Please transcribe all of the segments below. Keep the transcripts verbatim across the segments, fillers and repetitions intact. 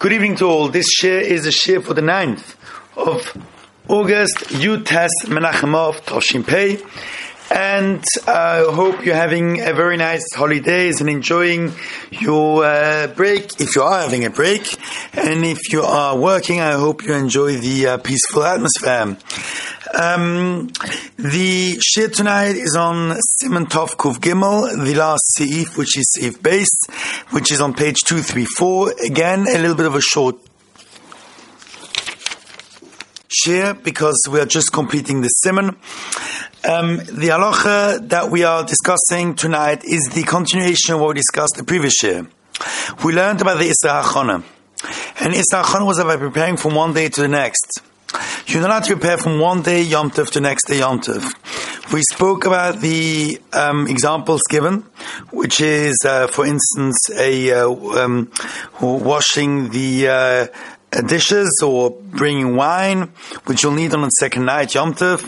Good evening to all. This shir is a shir for the ninth of August, Yud Tes Menachemov Toshin Pei, and I hope you're having a very nice holidays and enjoying your uh, break, if you are having a break, and if you are working, I hope you enjoy the uh, peaceful atmosphere. Um, the shir tonight is on Siman Tov Kuv Gimel, the last seif, which is seif base, which is on page two thirty-four. Again, a little bit of a short shir because we are just completing the Siman. Um, the halacha that we are discussing tonight is the continuation of what we discussed the previous shir. We learned about the Isra HaChana, and Isra HaChana was about preparing from one day to the next. You're not allowed to prepare from one day Yom Tov to the next day Yom Tov. We spoke about the um, examples given, which is, uh, for instance, a uh, um, washing the uh, dishes or bringing wine, which you'll need on the second night Yom Tov.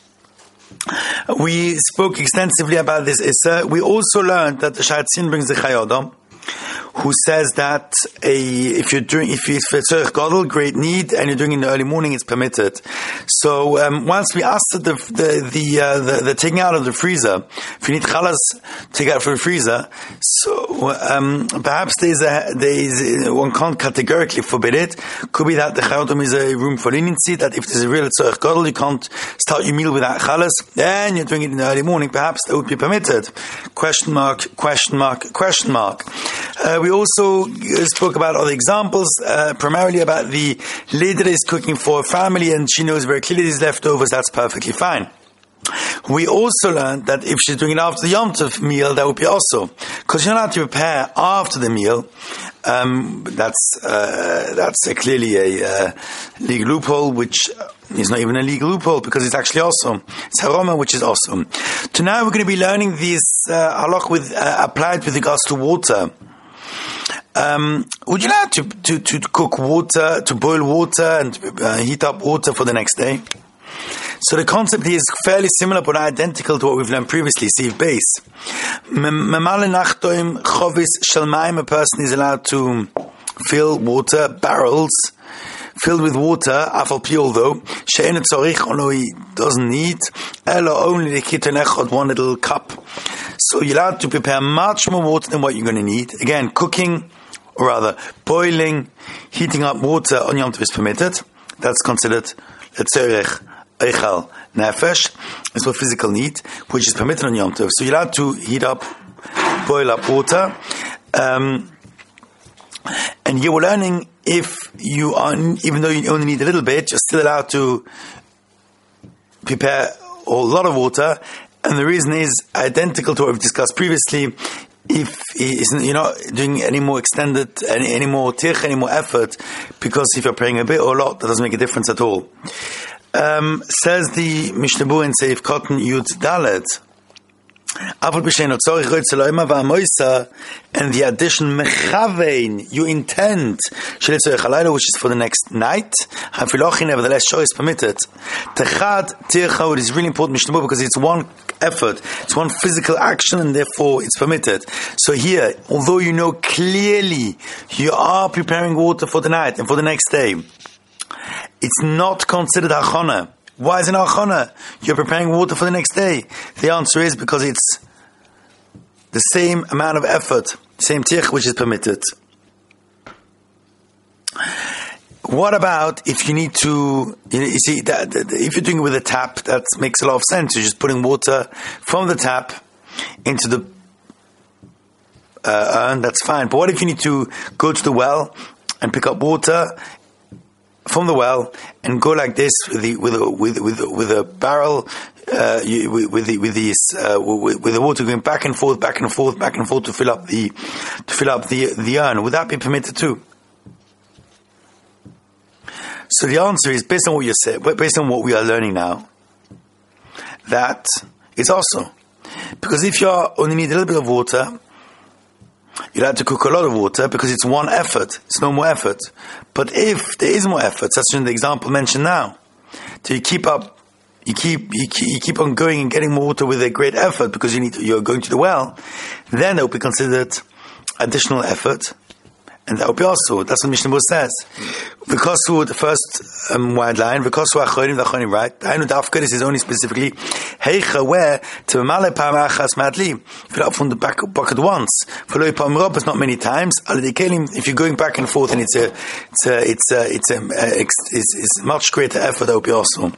We spoke extensively about this Issa. We also learned that the Shatzin brings the Chayodam, who says that a, if you're doing, if it's for tzorech gadol, great need, and you're doing it in the early morning, it's permitted. So um, once we asked the the the, uh, the the taking out of the freezer, if you need chalas, take out from the freezer. So um, perhaps there's a there's one can't categorically forbid it. Could be that the chayodom is a room for leniency. That if there's a real tzorech gadol, you can't start your meal without chalas, and you're doing it in the early morning. Perhaps that would be permitted. Question mark? Question mark? Question mark? Uh, we also spoke about other examples, uh, primarily about the lady that is cooking for a family and she knows very clearly these leftovers, that's perfectly fine. We also learned that if she's doing it after the Yom Tov meal, that would be also. Because you're not allowed to prepare after the meal. Um, that's uh, that's a clearly a uh, legal loophole, which is not even a legal loophole because it's actually awesome. It's haroma, which is awesome. Tonight we're going to be learning this uh, halach with uh, applied with regards to water. Um, would you like to, to, to cook water, to boil water and uh, heat up water for the next day? So the concept here is fairly similar but identical to what we've learned previously. See base. A person is allowed to fill water, barrels, filled with water, afal pi although, she'en tzorich, although he doesn't need, elo only the kitten echad, one little cup. So you're allowed to prepare much more water than what you're going to need. Again, cooking, or rather, boiling, heating up water on Yom Tov is permitted. That's considered tzorich, eichal, nefesh. It's for physical need, which is permitted on Yom Tov. So you're allowed to heat up, boil up water. Um, and you were learning if you are, even though you only need a little bit, you're still allowed to prepare a lot of water. And the reason is identical to what we've discussed previously. If you're not doing any more extended, any, any more tirch, any more effort, because if you're praying a bit or a lot, that doesn't make a difference at all. Um, says the Mishnah Berurah in Seif Cotton Yud Dalet, and the addition mechavein, you intend, which is for the next night, nevertheless, show is permitted. It is really important, Mishnah Berurah, because it's one effort, it's one physical action, and therefore it's permitted. So here, although you know clearly you are preparing water for the night and for the next day, it's not considered hachana. Why is it not hachana? You're preparing water for the next day. The answer is because it's the same amount of effort, same tirch, which is permitted. What about if you need to, you, know, you see, that, that, if you're doing it with a tap, that makes a lot of sense. You're just putting water from the tap into the uh, urn, that's fine. But what if you need to go to the well and pick up water from the well and go like this with the with a, with with with a barrel, uh, you, with, with the with these uh, with, with the water going back and forth, back and forth, back and forth to fill up the to fill up the the urn? Would that be permitted too? So the answer is based on what you said, based on what we are learning now, that it's also because if you only need a little bit of water, you'll have to cook a lot of water because it's one effort. It's no more effort. But if there is more effort, such as in the example mentioned now, so you keep up, you keep you keep, you keep on going and getting more water with a great effort because you need to, you're going to the well, then it will be considered additional effort, and that would be also. That's what Mishnah Berurah says. V'kosu, the first um, wide line, v'kosu achonim, the achonim right. Hainu dafka, this is only specifically heicha where to male parachas madli. Fill up from the back bucket once. Follow pam rob, not many times. If you're going back and forth, and it's a, it's a, it's a, it's a, it's, it's, it's much greater effort. That would be also.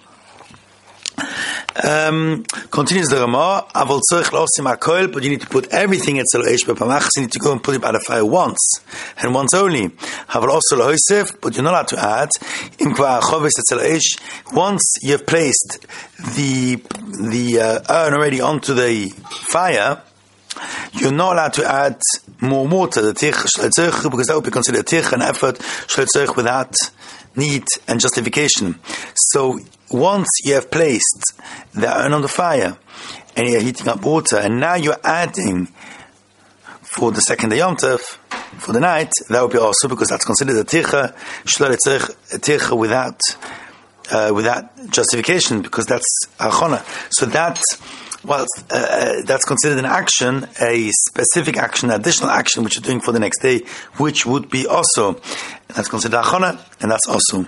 Um, continues the Ramah, Aval tzorich la'osim hakol, but you need to put everything at Tzelo Eish b'pamachas. You need to go and put it by the fire once, and once only. Haval also la'osef, but you're not allowed to add. Im kvar choves at Tzelo Eish. Once you have placed the the uh, urn already onto the fire, you're not allowed to add more water. The tich shletzorich, because that would be considered a tich, an effort shletzorich without need and justification. So once you have placed the urn on the fire and you're heating up water, and now you're adding for the second day Yom Tov, for the night, that would be also, because that's considered a ticha, shlol a ticha without uh, without justification, because that's achona. So that, well, uh, that's considered an action, a specific action, additional action, which you're doing for the next day, which would be also, and that's considered achona, and that's also.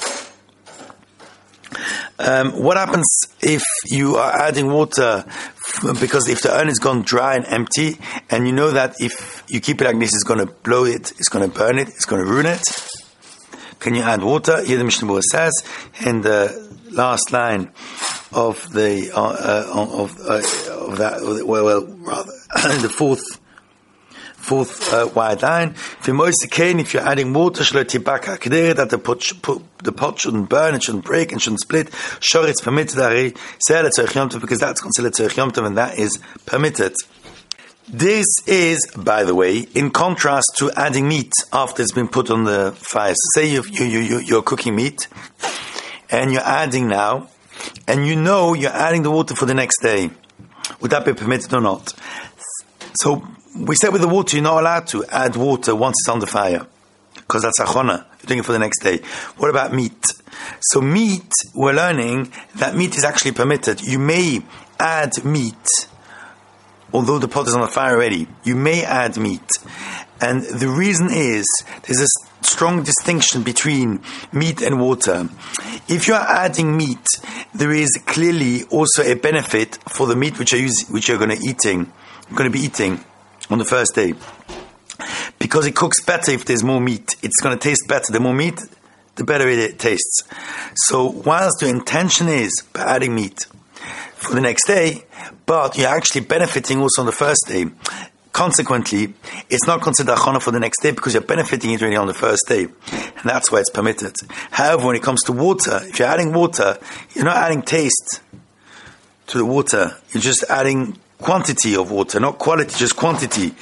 Um, what happens if you are adding water, because if the urn is gone dry and empty, and you know that if you keep it like this, it's going to blow it, it's going to burn it, it's going to ruin it? Can you add water? Here the Mishnah Berurah says in the last line of the uh, uh, of uh, of that, well, well rather in the fourth. Fourth uh, wide line. If you're adding water, that the pot, the pot shouldn't burn, it shouldn't break, and shouldn't split. Sure, it's permitted, because that's considered tzorich Yom Tov, and that is permitted. This is, by the way, in contrast to adding meat after it's been put on the fire. So say you, you, you, you're cooking meat, and you're adding now, and you know you're adding the water for the next day. Would that be permitted or not? So, we said with the water, you're not allowed to add water once it's on the fire, because that's achona. You're doing it for the next day. What about meat? So meat, we're learning that meat is actually permitted. You may add meat, although the pot is on the fire already. You may add meat. And the reason is, there's a strong distinction between meat and water. If you're adding meat, there is clearly also a benefit for the meat which you're, using, which you're going to eating, going to be eating on the first day, because it cooks better if there's more meat. It's going to taste better. The more meat, the better it tastes. So whilst the intention is by adding meat for the next day, but you're actually benefiting also on the first day. Consequently, it's not considered achana for the next day, because you're benefiting it already on the first day, and that's why it's permitted. However, when it comes to water, if you're adding water, you're not adding taste to the water. You're just adding quantity of water, not quality, just quantity.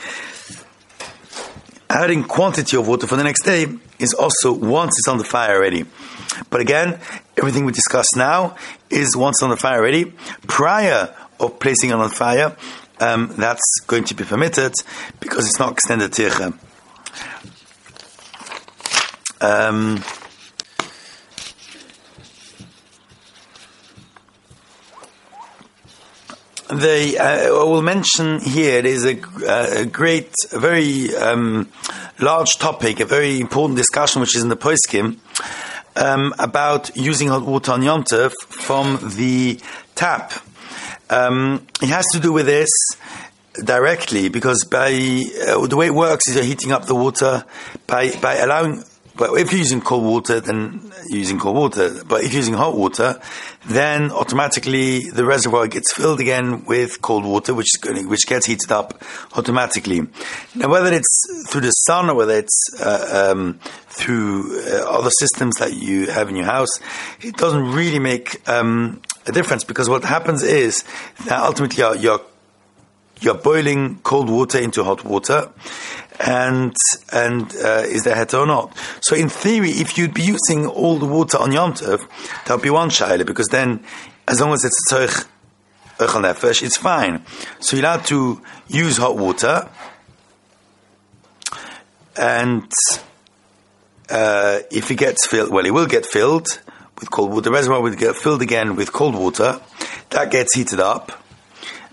Adding quantity of water for the next day is also once it's on the fire already. But again, everything we discuss now is once on the fire already. Prior of placing it on the fire, um, that's going to be permitted, because it's not extended tircha. Um, The, uh, I will mention here, there's a, uh, a great, a very um, large topic, a very important discussion, which is in the Poskim, um, about using hot water on Yom Tov from the tap. Um, it has to do with this directly, because by uh, the way it works is you're heating up the water by by allowing. But if you're using cold water, then you're using cold water. But if you're using hot water, then automatically the reservoir gets filled again with cold water, which is going, which gets heated up automatically. Now, whether it's through the sun or whether it's uh, um, through uh, other systems that you have in your house, it doesn't really make um, a difference, because what happens is that ultimately you're, you're you're boiling cold water into hot water, and and uh, is there heter or not? So in theory, if you'd be using all the water on Yom Tov, that would be one shaila, because then, as long as it's tzorich ochel nefesh, it's fine. So you're allowed to use hot water, and uh, if it gets filled, well, it will get filled with cold water. The reservoir will get filled again with cold water. That gets heated up.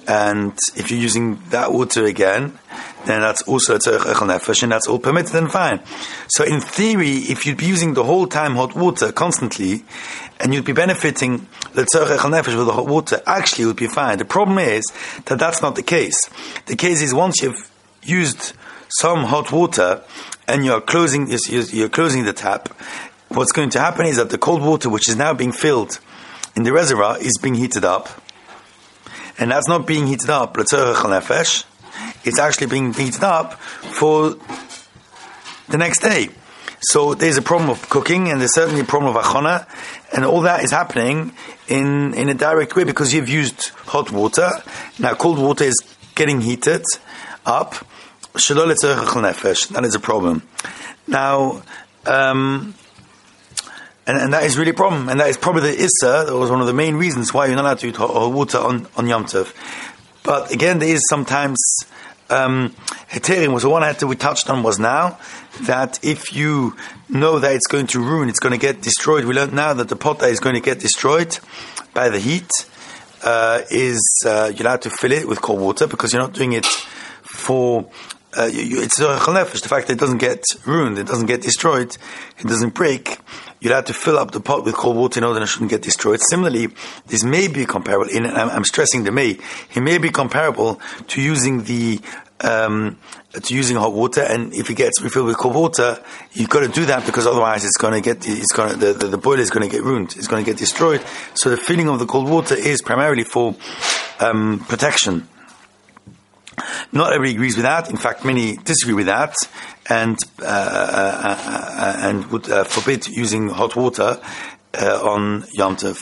and if you're using that water again, then that's also a tzorech echel nefesh, and that's all permitted and fine. So in theory, if you'd be using the whole time hot water constantly, and you'd be benefiting the tzorech echel nefesh with the hot water, actually it would be fine. The problem is that that's not the case. The case is once you've used some hot water and you're closing you're closing the tap, what's going to happen is that the cold water, which is now being filled in the reservoir, is being heated up, and that's not being heated up l'tzorech echel nefesh. It's actually being heated up for the next day. So there's a problem of cooking, and there's certainly a problem of achona, and all that is happening in, in a direct way because you've used hot water. Now cold water is getting heated up. Shelo l'tzorech echel nefesh. That is a problem. Now, um, and, and that is really a problem, and that is probably the issa. That was one of the main reasons why you're not allowed to eat hot, hot water on, on Yom Tov. But again, there is sometimes um, heterim. Was the one that we touched on was now that if you know that it's going to ruin, it's going to get destroyed. We learned now that the pot that is going to get destroyed by the heat uh, is uh, you're allowed to fill it with cold water because you're not doing it for. Uh, you, you, it's a echel nefesh. The fact that it doesn't get ruined, it doesn't get destroyed, it doesn't break. You'll have to fill up the pot with cold water in order that it shouldn't get destroyed. Similarly, this may be comparable, in, I'm, I'm stressing the may, it may be comparable to using the, um, to using hot water, and if it gets refilled with cold water, you've got to do that because otherwise it's going to get, it's going to, the, the, the boiler is going to get ruined, it's going to get destroyed. So the filling of the cold water is primarily for, um, protection. Not everybody agrees with that. In fact, many disagree with that, and uh, uh, uh, and would uh, forbid using hot water uh, on Yom Tov.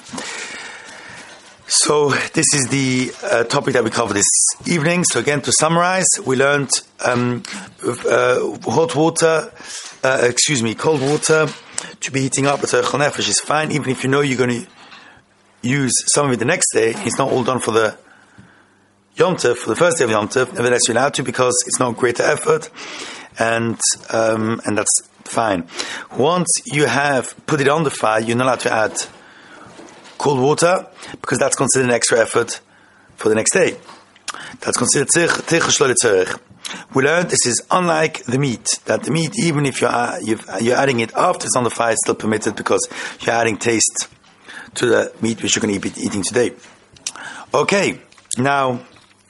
So this is the uh, topic that we covered this evening. So again, to summarize, we learned um, uh, hot water, uh, excuse me, cold water to be heating up with echel nefesh is fine, even if you know you're going to use some of it the next day. It's not all done for the Yom Tov, for the first day of Yom Tov. Nevertheless, you're allowed to because it's not greater effort, and um, and that's fine. Once you have put it on the fire, you're not allowed to add cold water because that's considered an extra effort for the next day. That's considered tzich shelo l'tzorech. We learned this is unlike the meat, that the meat, even if you're, uh, you're adding it after it's on the fire, it's still permitted because you're adding taste to the meat which you're going to be eating today. Okay, now,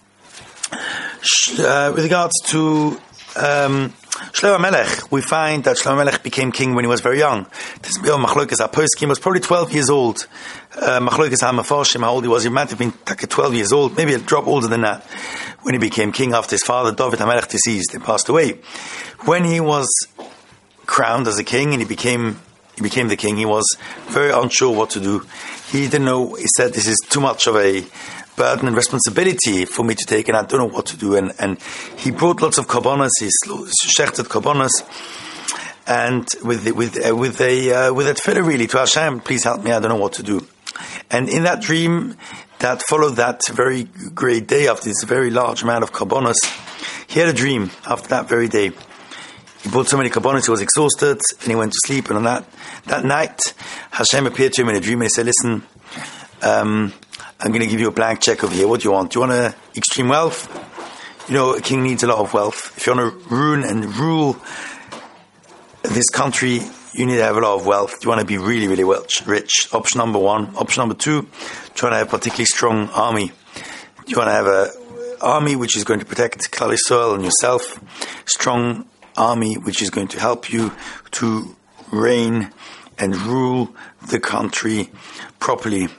Uh, with regards to um, Shlomo Melech, we find that Shlomo Melech became king when he was very young. This Machlokes HaPoskim was probably twelve years old. Uh, Machlokes HaMefarshim, how old he was, he might have been twelve years old, maybe a drop older than that, when he became king after his father David HaMelech deceased and passed away. When he was crowned as a king and he became he became the king, he was very unsure what to do. He didn't know. He said, "This is too much of a burden and responsibility for me to take, and I don't know what to do." And, and he brought lots of korbanos, he shechted korbanos, and with with uh, with a uh, with a tefillah really to Hashem, please help me, I don't know what to do. And in that dream that followed that very great day, after this very large amount of korbanos, he had a dream after that very day. He brought so many korbanos, he was exhausted, and he went to sleep. And on that that night, Hashem appeared to him in a dream, and he said, "Listen, um, I'm going to give you a blank check over here. What do you want? Do you want a extreme wealth? You know, a king needs a lot of wealth. If you want to ruin and rule this country, you need to have a lot of wealth. Do you want to be really, really rich? Option number one. Option number two, do you want to have a particularly strong army? Do you want to have an army which is going to protect Klal Yisrael and yourself? Strong army which is going to help you to reign and rule the country properly."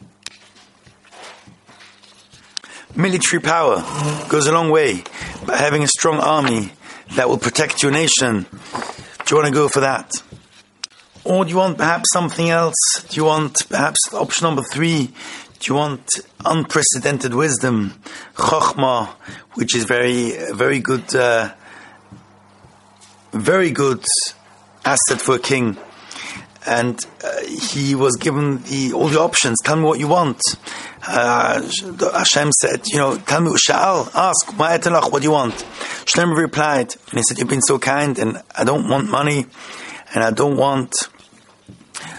Military power goes a long way. By having a strong army that will protect your nation, do you want to go for that? Or do you want perhaps something else? Do you want perhaps option number three? Do you want unprecedented wisdom, chokhmah, which is very, very good, uh, very good asset for a king? And uh, he was given the, all the options. Tell me what you want. Uh, Hashem said, you know, tell me, Sha'al, ask, what do you want? Shlomo replied, and he said, "You've been so kind, and I don't want money, and I don't want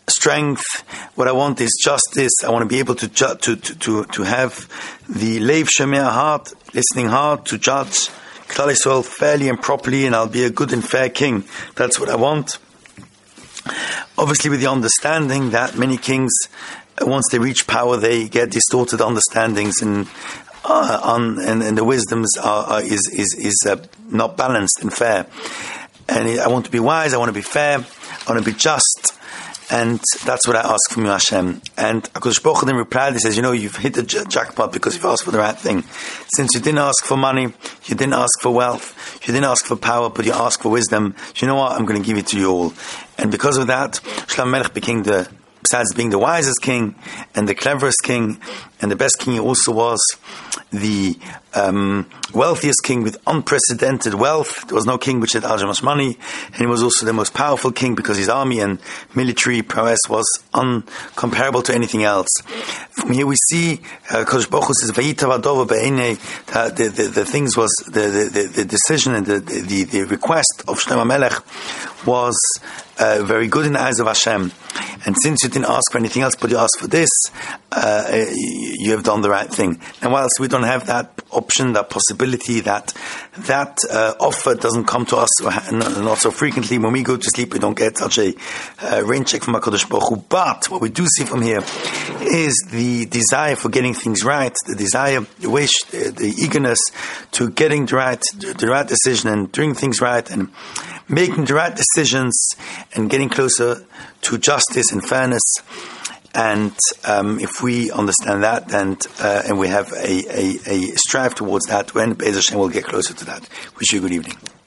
strength. What I want is justice. I want to be able to ju- to, to to to have the Lev Shemea heart, listening heart, to judge Klal Yisrael fairly and properly, and I'll be a good and fair king. That's what I want. Obviously, with the understanding that many kings, once they reach power, they get distorted understandings, and uh, on and, and the wisdoms are, are is is is uh, not balanced and fair. And I want to be wise. I want to be fair. I want to be just. And that's what I ask from you, Hashem. And HaKadosh Baruch Hu then replied, he says, you know, you've hit the j- jackpot because you've asked for the right thing. Since you didn't ask for money, you didn't ask for wealth, you didn't ask for power, but you asked for wisdom, you know what, I'm going to give it to you all. And because of that, Shlomo Melech became the, besides being the wisest king and the cleverest king and the best king, he also was the um, wealthiest king with unprecedented wealth. There was no king which had as much money, and he was also the most powerful king because his army and military prowess was uncomparable to anything else. From here we see uh, Kodesh Baruch Hu says, "Vayitav Adova be'einei." The the the things was the the, the decision and the, the the request of Shlomo Melech was uh, very good in the eyes of Hashem. And since you didn't ask for anything else, but you asked for this, uh, you have done the right thing. And whilst we don't have that option, that possibility, that that uh, offer doesn't come to us not so frequently. When we go to sleep, we don't get such a uh, rain check from HaKadosh Baruch Hu. But what we do see from here is the desire for getting things right, the desire, the wish, the, the eagerness to getting the right, the right decision and doing things right and making the right decisions and getting closer to justice and fairness. And um, if we understand that, and uh, and we have a, a, a strive towards that, when Be'ez Hashem will get closer to that. Wish you a good evening.